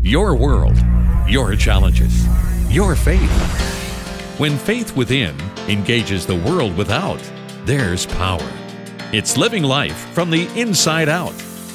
Your world, your challenges, your faith. When faith within engages the world without, there's power. It's living life from the inside out.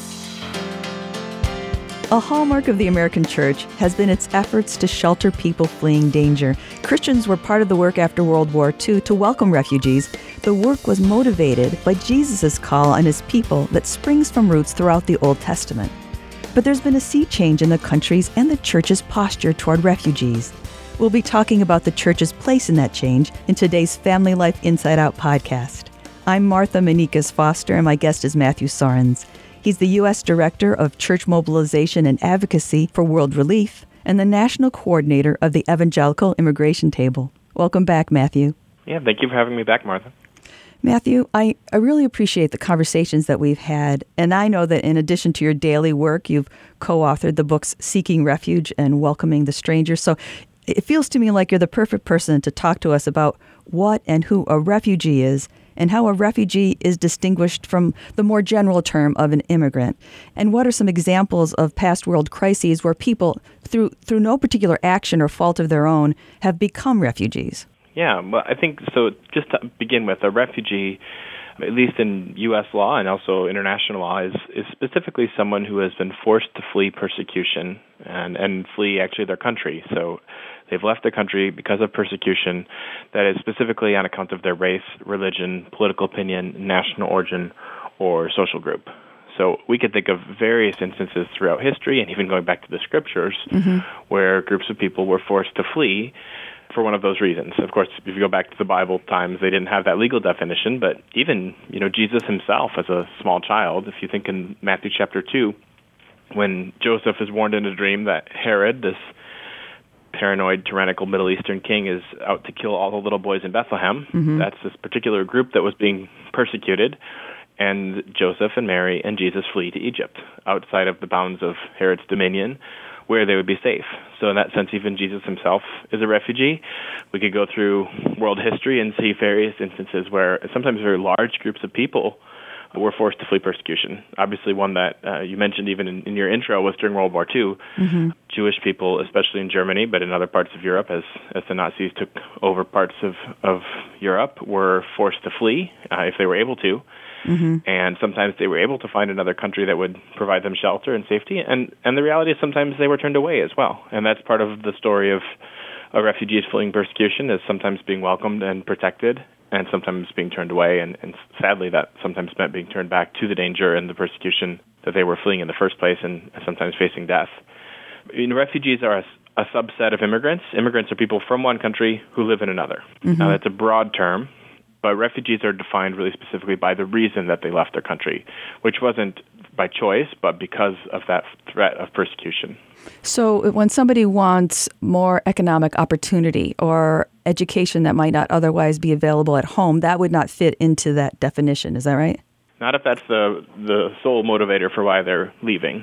A hallmark of the American church has been its efforts to shelter people fleeing danger. Christians were part of the work after World War II to welcome refugees. The work was motivated by Jesus' call on his people that springs from roots throughout the Old Testament. But there's been a sea change in the country's and the church's posture toward refugees. We'll be talking about the church's place in that change in today's Family Life Inside Out podcast. I'm Martha Manikas Foster, and my guest is Matthew Soerens. He's the U.S. Director of Church Mobilization and Advocacy for World Relief and the National Coordinator of the Evangelical Immigration Table. Welcome back, Matthew. Yeah, thank you for having me back, Martha. Matthew, I really appreciate the conversations that we've had, and I know that in addition to your daily work, you've co-authored the books Seeking Refuge and Welcoming the Stranger. So it feels to me like you're the perfect person to talk to us about what and who a refugee is and how a refugee is distinguished from the more general term of an immigrant. And what are some examples of past world crises where people, through no particular action or fault of their own, have become refugees? Yeah, well, I think, so just to begin with, a refugee, at least in U.S. law and also international law, is specifically someone who has been forced to flee persecution and flee actually their country. So they've left their country because of persecution that is specifically on account of their race, religion, political opinion, national origin, or social group. So we could think of various instances throughout history and even going back to the scriptures where groups of people were forced to flee for one of those reasons. Of course, if you go back to the Bible times, they didn't have that legal definition, but even, Jesus himself as a small child, if you think in Matthew chapter 2, when Joseph is warned in a dream that Herod, this paranoid, tyrannical Middle Eastern king, is out to kill all the little boys in Bethlehem, that's this particular group that was being persecuted, and Joseph and Mary and Jesus flee to Egypt, outside of the bounds of Herod's dominion, where they would be safe. So in that sense, even Jesus himself is a refugee. We could go through world history and see various instances where sometimes very large groups of people were forced to flee persecution. Obviously, one that you mentioned even in your intro was during World War II. Jewish people, especially in Germany, but in other parts of Europe, as the Nazis took over parts of Europe, were forced to flee if they were able to. And sometimes they were able to find another country that would provide them shelter and safety. And the reality is sometimes they were turned away as well. And that's part of the story of refugees fleeing persecution, is sometimes being welcomed and protected, and sometimes being turned away. And sadly, that sometimes meant being turned back to the danger and the persecution that they were fleeing in the first place, and sometimes facing death. Refugees are a subset of immigrants. Immigrants are people from one country who live in another. Now, that's a broad term. But refugees are defined really specifically by the reason that they left their country, which wasn't by choice, but because of that threat of persecution. So when somebody wants more economic opportunity or education that might not otherwise be available at home, that would not fit into that definition. Is that right? Not if that's the sole motivator for why they're leaving.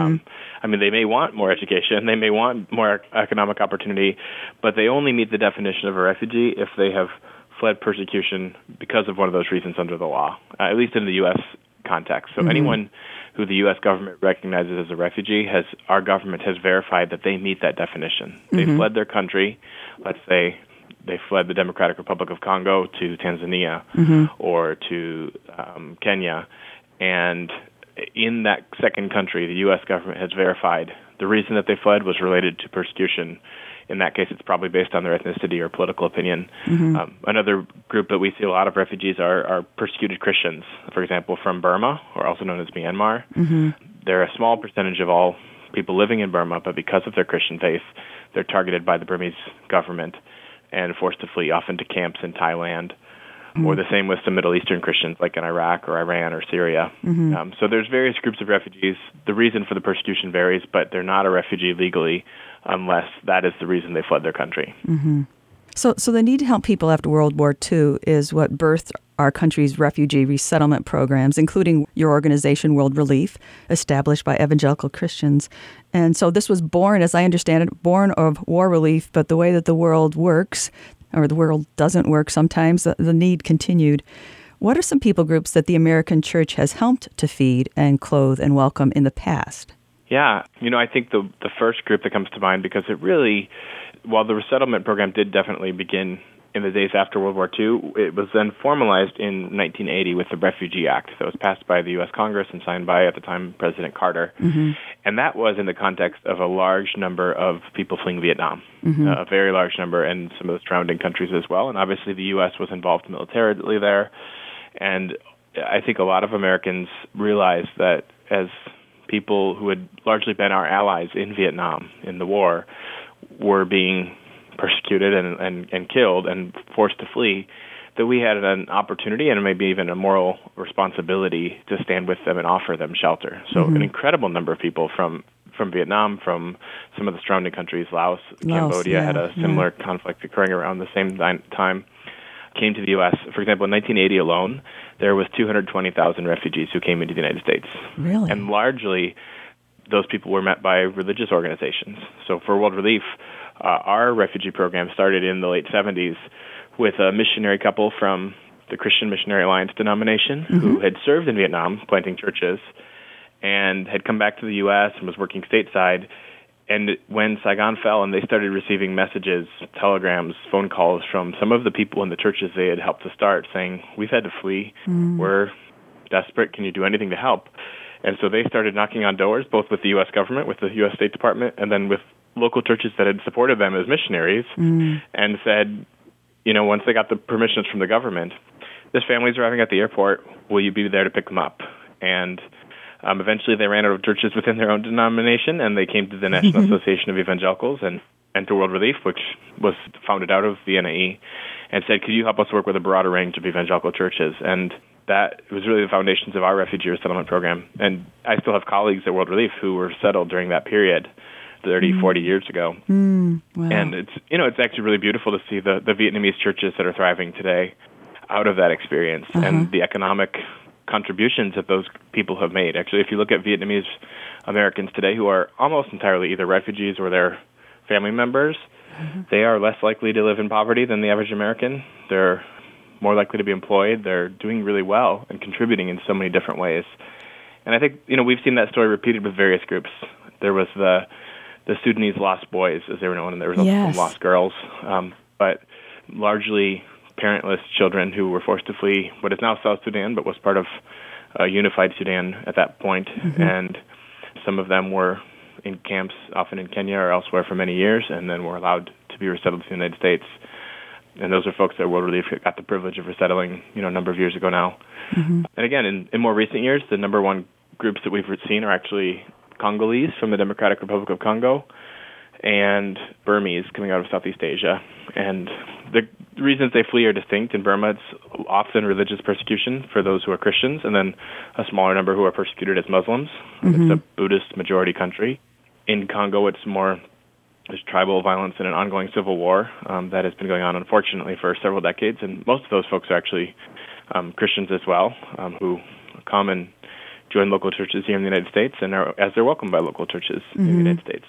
They may want more education, they may want more economic opportunity, but they only meet the definition of a refugee if they have fled persecution because of one of those reasons under the law, at least in the U.S. context. So anyone who the U.S. government recognizes as a refugee, our government has verified that they meet that definition. They fled their country. Let's say they fled the Democratic Republic of Congo to Tanzania or to Kenya. And in that second country, the U.S. government has verified the reason that they fled was related to persecution. In that case, it's probably based on their ethnicity or political opinion. Another group that we see a lot of refugees are persecuted Christians, for example, from Burma, or also known as Myanmar. They're a small percentage of all people living in Burma, but because of their Christian faith, they're targeted by the Burmese government and forced to flee, often to camps in Thailand, or the same with some Middle Eastern Christians, like in Iraq or Iran or Syria. So there's various groups of refugees. The reason for the persecution varies, but they're not a refugee legally unless that is the reason they fled their country. So the need to help people after World War II is what birthed our country's refugee resettlement programs, including your organization, World Relief, established by evangelical Christians. And so this was born, as I understand it, born of war relief, but the way that the world works, or the world doesn't work sometimes, the need continued. What are some people groups that the American church has helped to feed and clothe and welcome in the past? Yeah, I think the first group that comes to mind, because it really, while the resettlement program did definitely begin in the days after World War II, it was then formalized in 1980 with the Refugee Act that was passed by the U.S. Congress and signed by, at the time, President Carter. Mm-hmm. And that was in the context of a large number of people fleeing Vietnam, Mm-hmm. a very large number, and some of the surrounding countries as well. And obviously the U.S. was involved militarily there. And I think a lot of Americans realized that as people who had largely been our allies in Vietnam in the war were being persecuted and killed and forced to flee, that we had an opportunity and maybe even a moral responsibility to stand with them and offer them shelter. So Mm-hmm. an incredible number of people from Vietnam, from some of the surrounding countries, Laos, Cambodia, had a similar conflict occurring around the same time, came to the U.S. For example, in 1980 alone, there was 220,000 refugees who came into the United States. Really? And largely, those people were met by religious organizations. So for World Relief, our refugee program started in the late 70s with a missionary couple from the Christian Missionary Alliance denomination Mm-hmm. who had served in Vietnam planting churches and had come back to the U.S. and was working stateside. And when Saigon fell and they started receiving messages, telegrams, phone calls from some of the people in the churches they had helped to start saying, "We've had to flee. We're desperate. Can you do anything to help?" And so they started knocking on doors, both with the U.S. government, with the U.S. State Department, and then with local churches that had supported them as missionaries, and said, once they got the permissions from the government, "This family's arriving at the airport. Will you be there to pick them up?" And eventually they ran out of churches within their own denomination, and they came to the National Association of Evangelicals and to World Relief, which was founded out of the NAE, and said, "Could you help us work with a broader range of evangelical churches?" And that was really the foundations of our refugee resettlement program. And I still have colleagues at World Relief who were settled during that period, 30, 40 years ago. Wow. And it's actually really beautiful to see the Vietnamese churches that are thriving today out of that experience and the economic contributions that those people have made. Actually, if you look at Vietnamese Americans today who are almost entirely either refugees or their family members, they are less likely to live in poverty than the average American. They're more likely to be employed. They're doing really well and contributing in so many different ways. And I think, we've seen that story repeated with various groups. There was the Sudanese lost boys, as they were known, and there was also some lost girls. But largely parentless children who were forced to flee what is now South Sudan, but was part of unified Sudan at that point. And some of them were in camps, often in Kenya or elsewhere, for many years, and then were allowed to be resettled to the United States. And those are folks that World Relief got the privilege of resettling, a number of years ago now. And again, in more recent years, the number one groups that we've seen are actually Congolese from the Democratic Republic of Congo and Burmese coming out of Southeast Asia. And the reasons they flee are distinct. In Burma, it's often religious persecution for those who are Christians, and then a smaller number who are persecuted as Muslims. It's a Buddhist majority country. In Congo, it's more there's tribal violence and an ongoing civil war that has been going on, unfortunately, for several decades. And most of those folks are actually Christians as well, who come and join local churches here in the United States and as they're welcomed by local churches in the United States.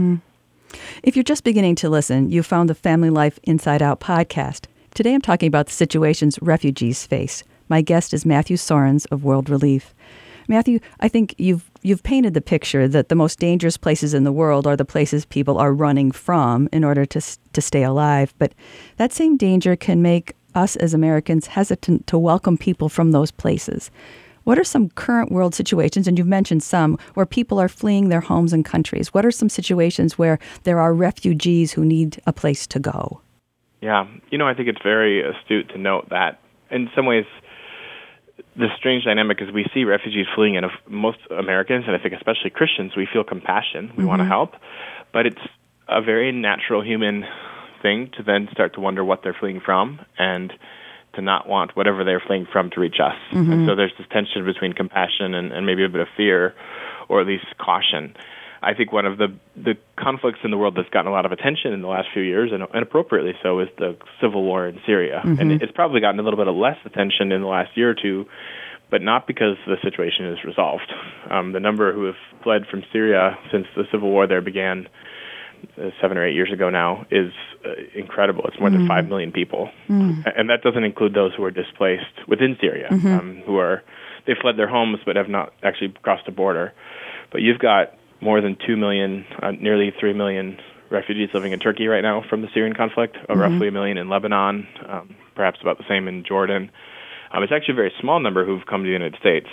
If you're just beginning to listen, you found the Family Life Inside Out podcast. Today I'm talking about the situations refugees face. My guest is Matthew Soerens of World Relief. Matthew, I think you've painted the picture that the most dangerous places in the world are the places people are running from in order to stay alive. But that same danger can make us as Americans hesitant to welcome people from those places. What are some current world situations, and you've mentioned some, where people are fleeing their homes and countries? What are some situations where there are refugees who need a place to go? Yeah, I think it's very astute to note that in some ways the strange dynamic is we see refugees fleeing, and most Americans, and I think especially Christians, we feel compassion. We want to help, but it's a very natural human thing to then start to wonder what they're fleeing from and to not want whatever they're fleeing from to reach us. And so there's this tension between compassion and maybe a bit of fear, or at least caution. I think one of the conflicts in the world that's gotten a lot of attention in the last few years, and appropriately so, is the civil war in Syria. And it's probably gotten a little bit of less attention in the last year or two, but not because the situation is resolved. The number who have fled from Syria since the civil war there began 7 or 8 years ago now is incredible. It's more than 5 million people. And that doesn't include those who are displaced within Syria, they fled their homes but have not actually crossed the border. But you've got more than 2 million, nearly 3 million refugees living in Turkey right now from the Syrian conflict, roughly 1 million in Lebanon, perhaps about the same in Jordan. It's actually a very small number who've come to the United States,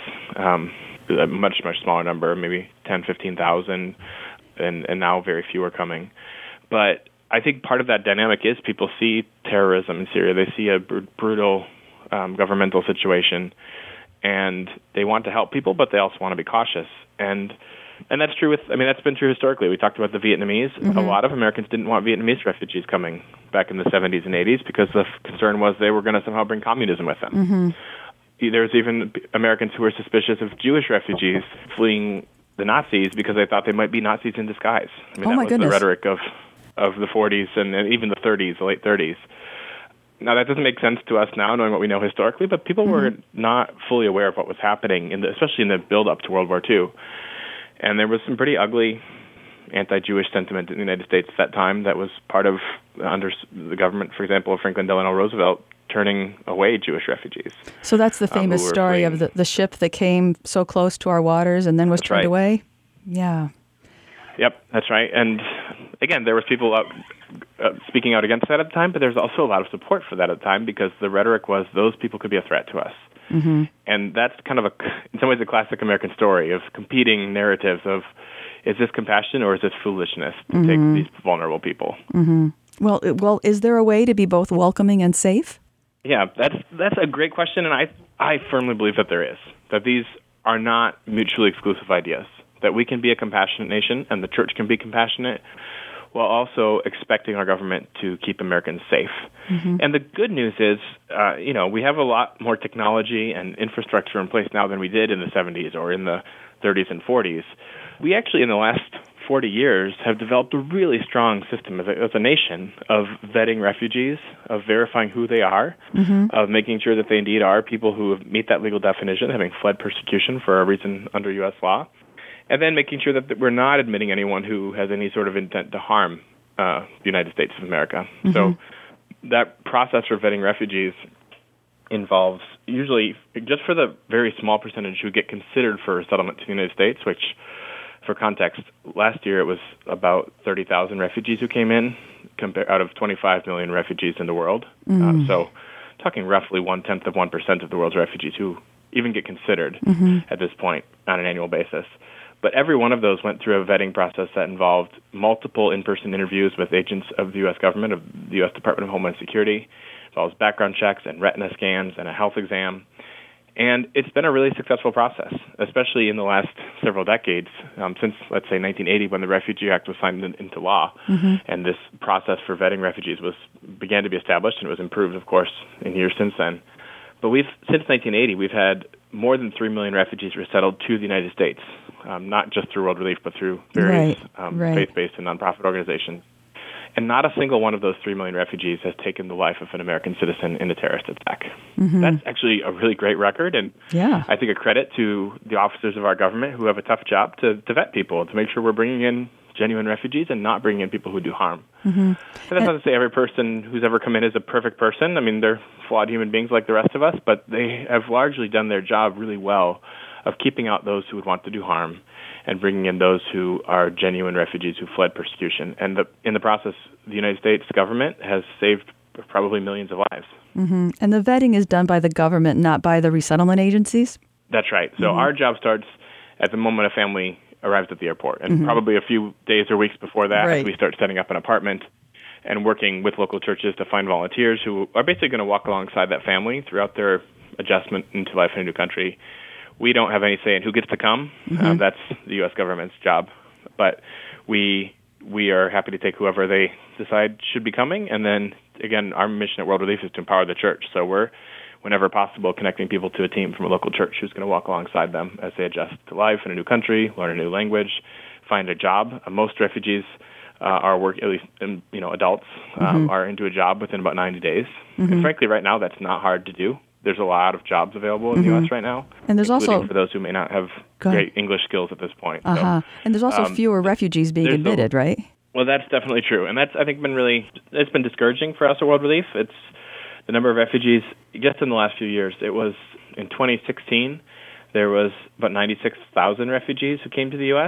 a much, much smaller number, maybe 10, 15,000, and now very few are coming. But I think part of that dynamic is people see terrorism in Syria. They see a brutal governmental situation, and they want to help people, but they also want to be cautious. And that's true that's been true historically. We talked about the Vietnamese. A lot of Americans didn't want Vietnamese refugees coming back in the 70s and 80s because the concern was they were going to somehow bring communism with them. There's even Americans who were suspicious of Jewish refugees fleeing the Nazis because they thought they might be Nazis in disguise. That was the rhetoric of the 40s and even the 30s, the late 30s. Now, that doesn't make sense to us now, knowing what we know historically, but people were not fully aware of what was happening, especially in the build-up to World War II. And there was some pretty ugly anti-Jewish sentiment in the United States at that time that was part of under the government, for example, of Franklin Delano Roosevelt, turning away Jewish refugees. So that's the famous story of the ship that came so close to our waters and then was turned away? Yeah. Yep, that's right. And again, there was people out speaking out against that at the time, but there's also a lot of support for that at the time because the rhetoric was those people could be a threat to us. And that's kind of in some ways a classic American story of competing narratives of is this compassion or is this foolishness to take these vulnerable people? Well, is there a way to be both welcoming and safe? Yeah, that's a great question, and I firmly believe that there is, that these are not mutually exclusive ideas, that we can be a compassionate nation and the church can be compassionate while also expecting our government to keep Americans safe. And the good news is, we have a lot more technology and infrastructure in place now than we did in the 70s or in the 30s and 40s. We actually, in the last 40 years, have developed a really strong system as a nation of vetting refugees, of verifying who they are, of making sure that they indeed are people who meet that legal definition, having fled persecution for a reason under U.S. law, and then making sure that we're not admitting anyone who has any sort of intent to harm the United States of America. So that process for vetting refugees involves usually, just for the very small percentage who get considered for settlement to the United States, which, for context, last year it was about 30,000 refugees who came in out of 25 million refugees in the world. So talking roughly 0.1% of the world's refugees who even get considered at this point on an annual basis. But every one of those went through a vetting process that involved multiple in-person interviews with agents of the U.S. government, of the U.S. Department of Homeland Security, as well as background checks and retina scans and a health exam. And it's been a really successful process, especially in the last several decades, since, let's say, 1980, when the Refugee Act was signed into law. And this process for vetting refugees began to be established, and it was improved, of course, in years since then. But since 1980, we've had more than 3 million refugees resettled to the United States, not just through World Relief, but through various faith-based and nonprofit organizations. And not a single one of those 3 million refugees has taken the life of an American citizen in a terrorist attack. That's actually a really great record, and I think a credit to the officers of our government who have a tough job to vet people, to make sure we're bringing in genuine refugees and not bringing in people who do harm. And that's not to say every person who's ever come in is a perfect person. I mean, they're flawed human beings like the rest of us, but they have largely done their job really well of keeping out those who would want to do harm and bringing in those who are genuine refugees who fled persecution. And in the process, the United States government has saved probably millions of lives. And the vetting is done by the government, not by the resettlement agencies? That's right. So our job starts at the moment a family arrives at the airport, and probably a few days or weeks before that, as we start setting up an apartment and working with local churches to find volunteers who are basically going to walk alongside that family throughout their adjustment into life in a new country. We don't have any say in who gets to come. That's the U.S. government's job. But we are happy to take whoever they decide should be coming. And then, again, our mission at World Relief is to empower the church. So we're, whenever possible, connecting people to a team from a local church who's going to walk alongside them as they adjust to life in a new country, learn a new language, find a job. Most refugees are at least adults, are into a job within about 90 days. And frankly, right now, that's not hard to do. There's a lot of jobs available in the U.S. right now, and there's also for those who may not have great English skills at this point. So, and there's also fewer refugees being admitted, right? Well, that's definitely true, and that's, I think, it's been discouraging for us at World Relief. It's the number of refugees just in the last few years. It was in 2016 there was about 96,000 refugees who came to the U.S.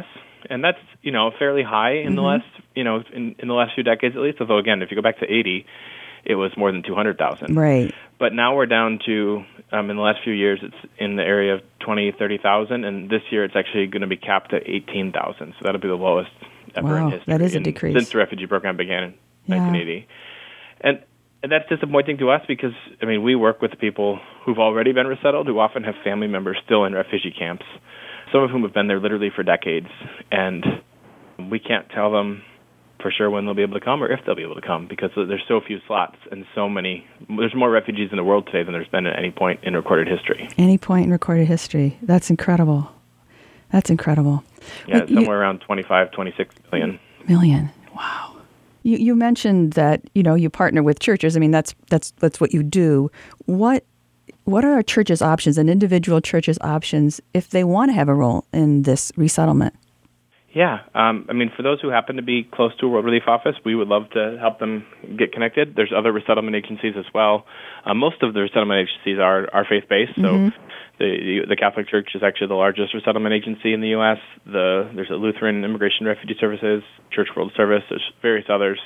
And that's, fairly high in the last, in the last few decades at least. Although, again, if you go back to 80, it was more than 200,000. Right. But now we're down to, in the last few years, it's in the area of 20, 30,000. And this year it's actually going to be capped at 18,000. So that'll be the lowest ever in history. That is a decrease. Since the refugee program began in 1980. And that's disappointing to us because, we work with people who've already been resettled, who often have family members still in refugee camps, some of whom have been there literally for decades. And we can't tell them for sure when they'll be able to come or if they'll be able to come because there's so few slots and there's more refugees in the world today than there's been at any point in recorded history. Any point in recorded history. That's incredible. That's incredible. Yeah, it's somewhere around 25, 26 million. Million. Wow. You mentioned that, you partner with churches. That's what you do. What are our churches' options, an individual church's options, if they want to have a role in this resettlement? Yeah. For those who happen to be close to a World Relief Office, we would love to help them get connected. There's other resettlement agencies as well. Most of the resettlement agencies are faith-based, so the Catholic Church is actually the largest resettlement agency in the U.S. There's a Lutheran Immigration Refugee Services, Church World Service, there's various others.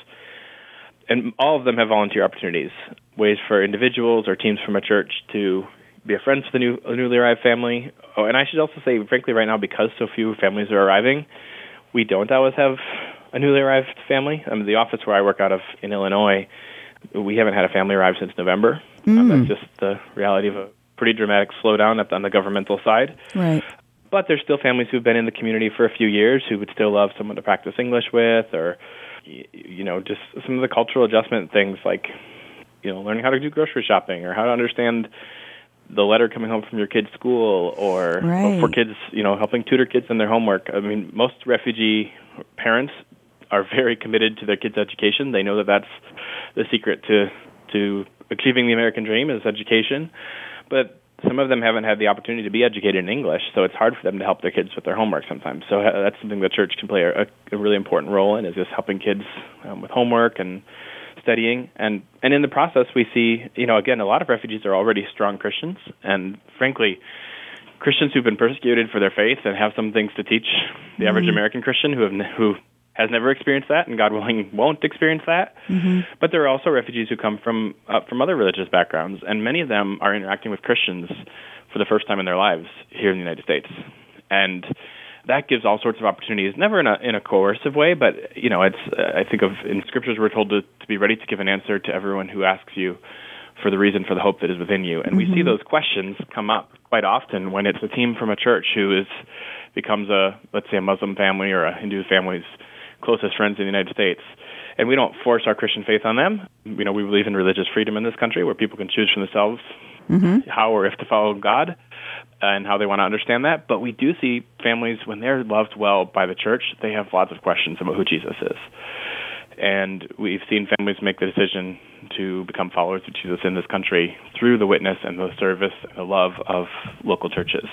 And all of them have volunteer opportunities, ways for individuals or teams from a church to be a friend to a newly arrived family. Oh, and I should also say, frankly, right now, because so few families are arriving, we don't always have a newly arrived family. The office where I work out of in Illinois, we haven't had a family arrive since November. That's just the reality of a pretty dramatic slowdown on the governmental side. Right. But there's still families who've been in the community for a few years who would still love someone to practice English with, or just some of the cultural adjustment things like learning how to do grocery shopping or how to understand the letter coming home from your kid's school, or for kids, helping tutor kids in their homework. Most refugee parents are very committed to their kids' education. They know that that's the secret to achieving the American dream is education. But some of them haven't had the opportunity to be educated in English, so it's hard for them to help their kids with their homework sometimes. So that's something the church can play a really important role in, is just helping kids with homework and studying. And in the process, we see, again, a lot of refugees are already strong Christians. And frankly, Christians who've been persecuted for their faith and have some things to teach the average American Christian who has never experienced that and, God willing, won't experience that. But there are also refugees who come from other religious backgrounds, and many of them are interacting with Christians for the first time in their lives here in the United States. And that gives all sorts of opportunities, never in a coercive way, but it's I think of in scriptures we're told to be ready to give an answer to everyone who asks you for the reason for the hope that is within you. And we see those questions come up quite often when it's a team from a church who becomes let's say a Muslim family or a Hindu family's closest friends in the United States. And we don't force our Christian faith on them. We believe in religious freedom in this country, where people can choose for themselves how or if to follow God and how they want to understand that. But we do see families, when they're loved well by the church, they have lots of questions about who Jesus is. And we've seen families make the decision to become followers of Jesus in this country through the witness and the service and the love of local churches.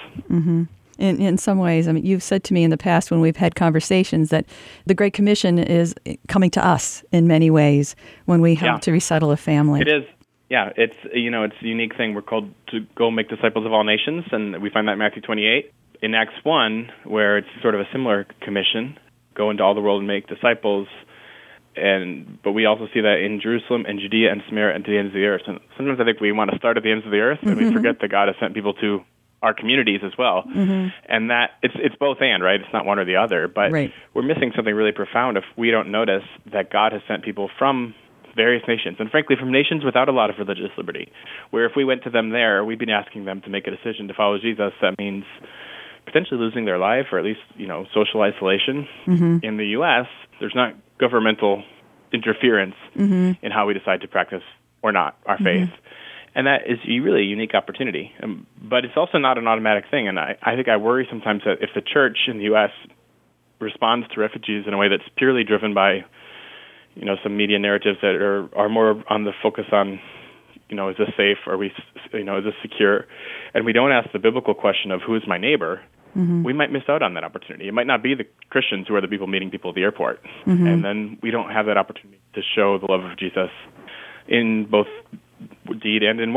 In some ways, you've said to me in the past when we've had conversations that the Great Commission is coming to us in many ways when we help to resettle a family. It is. Yeah, it's a unique thing. We're called to go make disciples of all nations, and we find that in Matthew 28. In Acts 1, where it's sort of a similar commission, go into all the world and make disciples. But we also see that in Jerusalem and Judea and Samaria and to the ends of the earth. And sometimes I think we want to start at the ends of the earth, and we forget that God has sent people to our communities as well. And that it's both and, right? It's not one or the other. But we're missing something really profound if we don't notice that God has sent people from various nations, and frankly from nations without a lot of religious liberty, where if we went to them there, we'd be asking them to make a decision to follow Jesus. That means potentially losing their life, or at least, social isolation. In the U.S., there's not governmental interference in how we decide to practice or not our faith. And that is really a unique opportunity. But it's also not an automatic thing. And I think I worry sometimes that if the church in the U.S. responds to refugees in a way that's purely driven by, some media narratives that are more on the focus on, is this safe? Is this secure? And we don't ask the biblical question of who is my neighbor, we might miss out on that opportunity. It might not be the Christians who are the people meeting people at the airport. And then we don't have that opportunity to show the love of Jesus in both deed and in word.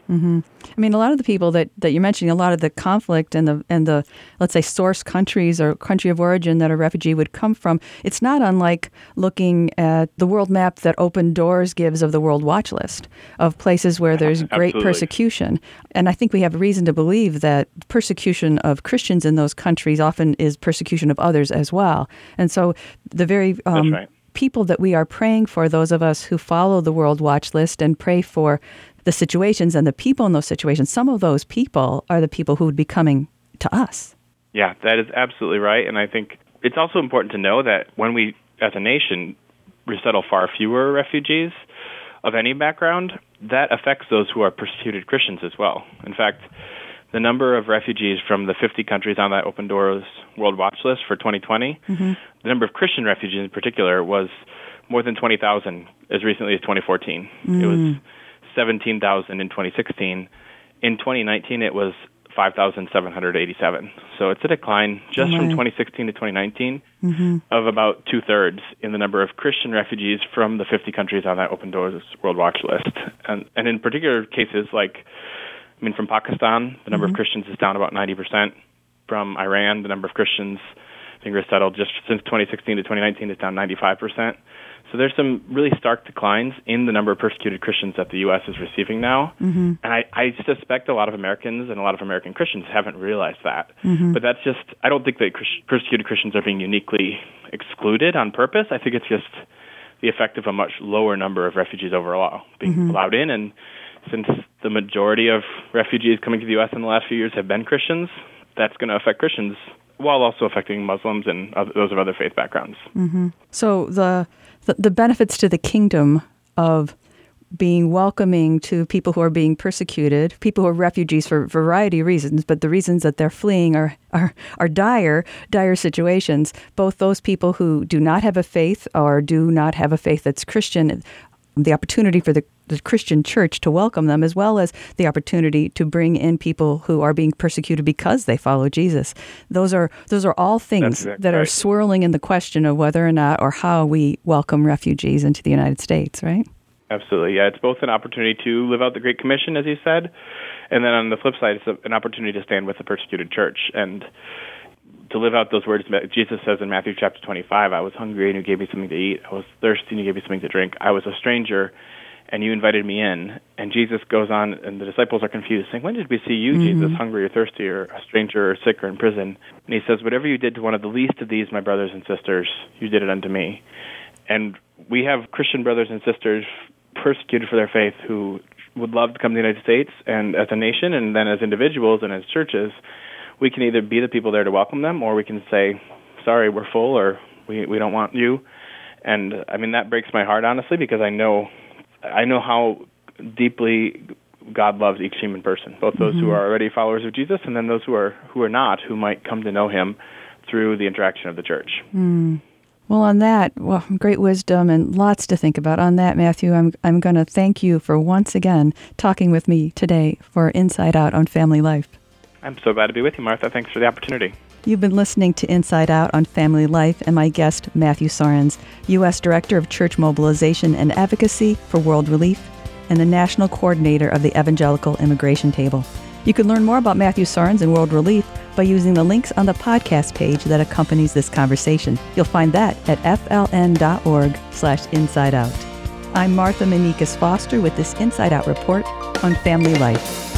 Mm-hmm. I mean, a lot of the people that you're mentioning, a lot of the conflict and the let's say source countries or country of origin that a refugee would come from, it's not unlike looking at the world map that Open Doors gives of the World Watch List of places where there's great persecution. And I think we have reason to believe that persecution of Christians in those countries often is persecution of others as well. And so the very That's right. people that we are praying for, those of us who follow the World Watch List and pray for the situations and the people in those situations, some of those people are the people who would be coming to us. Yeah, that is absolutely right. And I think it's also important to know that when we, as a nation, resettle far fewer refugees of any background, that affects those who are persecuted Christians as well. In fact, the number of refugees from the 50 countries on that Open Doors World Watch List for 2020, the number of Christian refugees in particular was more than 20,000 as recently as 2014. It was 17,000 in 2016. In 2019, it was 5,787. So it's a decline just from 2016 to 2019 of about two-thirds in the number of Christian refugees from the 50 countries on that Open Doors World Watch List. And in particular cases like, from Pakistan, the number of Christians is down about 90%. From Iran, the number of Christians being resettled just since 2016 to 2019 is down 95%. So there's some really stark declines in the number of persecuted Christians that the U.S. is receiving now. And I suspect a lot of Americans and a lot of American Christians haven't realized that. But that's just, I don't think that persecuted Christians are being uniquely excluded on purpose. I think it's just the effect of a much lower number of refugees overall being allowed in. And since the majority of refugees coming to the U.S. in the last few years have been Christians, that's going to affect Christians while also affecting Muslims and those of other faith backgrounds. So the benefits to the kingdom of being welcoming to people who are being persecuted, people who are refugees for a variety of reasons, but the reasons that they're fleeing are dire situations. Both those people who do not have a faith or do not have a faith that's Christian, the opportunity for the Christian church to welcome them, as well as the opportunity to bring in people who are being persecuted because they follow Jesus. Those are all things that are swirling in the question of whether or not or how we welcome refugees into the United States, right? Absolutely, yeah. It's both an opportunity to live out the Great Commission, as you said, and then on the flip side, it's an opportunity to stand with the persecuted church and to live out those words that Jesus says in Matthew chapter 25, I was hungry and you gave me something to eat. I was thirsty and you gave me something to drink. I was a stranger and you invited me in. And Jesus goes on, and the disciples are confused, saying, when did we see you, Jesus, hungry or thirsty or a stranger or sick or in prison? And he says, whatever you did to one of the least of these, my brothers and sisters, you did it unto me. And we have Christian brothers and sisters persecuted for their faith who would love to come to the United States, and as a nation and then as individuals and as churches, we can either be the people there to welcome them, or we can say, sorry, we're full, or we don't want you. And that breaks my heart, honestly, because I know how deeply God loves each human person, both those who are already followers of Jesus and then those who are not, who might come to know him through the interaction of the church. Well, on that, great wisdom and lots to think about. On that, Matthew, I'm going to thank you for once again talking with me today for Inside Out on Family Life. I'm so glad to be with you, Martha. Thanks for the opportunity. You've been listening to Inside Out on Family Life and my guest, Matthew Soerens, U.S. Director of Church Mobilization and Advocacy for World Relief and the National Coordinator of the Evangelical Immigration Table. You can learn more about Matthew Soerens and World Relief by using the links on the podcast page that accompanies this conversation. You'll find that at fln.org/insideout. I'm Martha Manikas Foster with this Inside Out report on Family Life.